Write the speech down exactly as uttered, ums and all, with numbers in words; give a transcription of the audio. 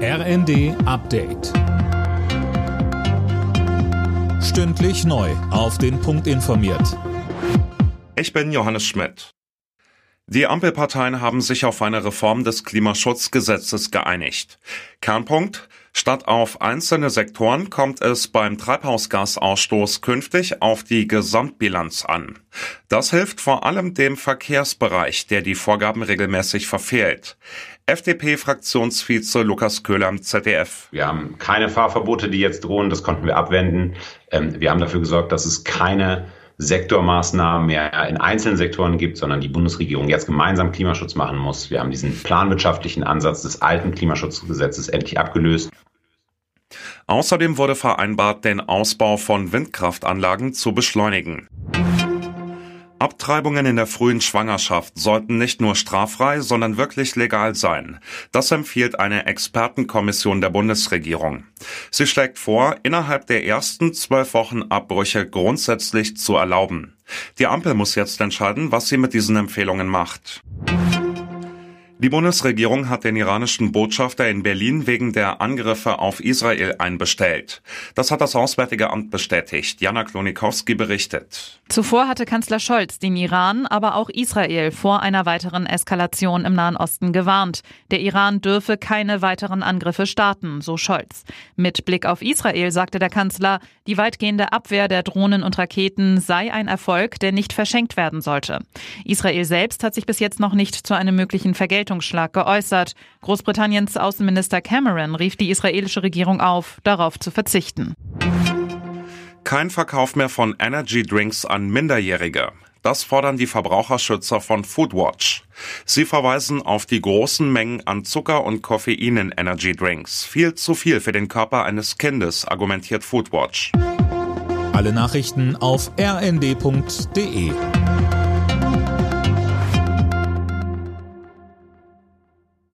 R N D Update. Stündlich neu auf den Punkt informiert. Ich bin Johannes Schmidt. Die Ampelparteien haben sich auf eine Reform des Klimaschutzgesetzes geeinigt. Kernpunkt: Statt auf einzelne Sektoren kommt es beim Treibhausgasausstoß künftig auf die Gesamtbilanz an. Das hilft vor allem dem Verkehrsbereich, der die Vorgaben regelmäßig verfehlt. F D P-Fraktionsvize Lukas Köhler im Z D F. Wir haben keine Fahrverbote, die jetzt drohen, das konnten wir abwenden. Wir haben dafür gesorgt, dass es keine Sektormaßnahmen mehr in einzelnen Sektoren gibt, sondern die Bundesregierung jetzt gemeinsam Klimaschutz machen muss. Wir haben diesen planwirtschaftlichen Ansatz des alten Klimaschutzgesetzes endlich abgelöst. Außerdem wurde vereinbart, den Ausbau von Windkraftanlagen zu beschleunigen. Abtreibungen in der frühen Schwangerschaft sollten nicht nur straffrei, sondern wirklich legal sein. Das empfiehlt eine Expertenkommission der Bundesregierung. Sie schlägt vor, innerhalb der ersten zwölf Wochen Abbrüche grundsätzlich zu erlauben. Die Ampel muss jetzt entscheiden, was sie mit diesen Empfehlungen macht. Die Bundesregierung hat den iranischen Botschafter in Berlin wegen der Angriffe auf Israel einbestellt. Das hat das Auswärtige Amt bestätigt. Jana Klonikowski berichtet. Zuvor hatte Kanzler Scholz den Iran, aber auch Israel vor einer weiteren Eskalation im Nahen Osten gewarnt. Der Iran dürfe keine weiteren Angriffe starten, so Scholz. Mit Blick auf Israel sagte der Kanzler, die weitgehende Abwehr der Drohnen und Raketen sei ein Erfolg, der nicht verschenkt werden sollte. Israel selbst hat sich bis jetzt noch nicht zu einem möglichen Vergeltungsschlag geäußert. Großbritanniens Außenminister Cameron rief die israelische Regierung auf, darauf zu verzichten. Kein Verkauf mehr von Energy Drinks an Minderjährige. Das fordern die Verbraucherschützer von Foodwatch. Sie verweisen auf die großen Mengen an Zucker und Koffein in Energy Drinks. Viel zu viel für den Körper eines Kindes, argumentiert Foodwatch. Alle Nachrichten auf r n d punkt d e.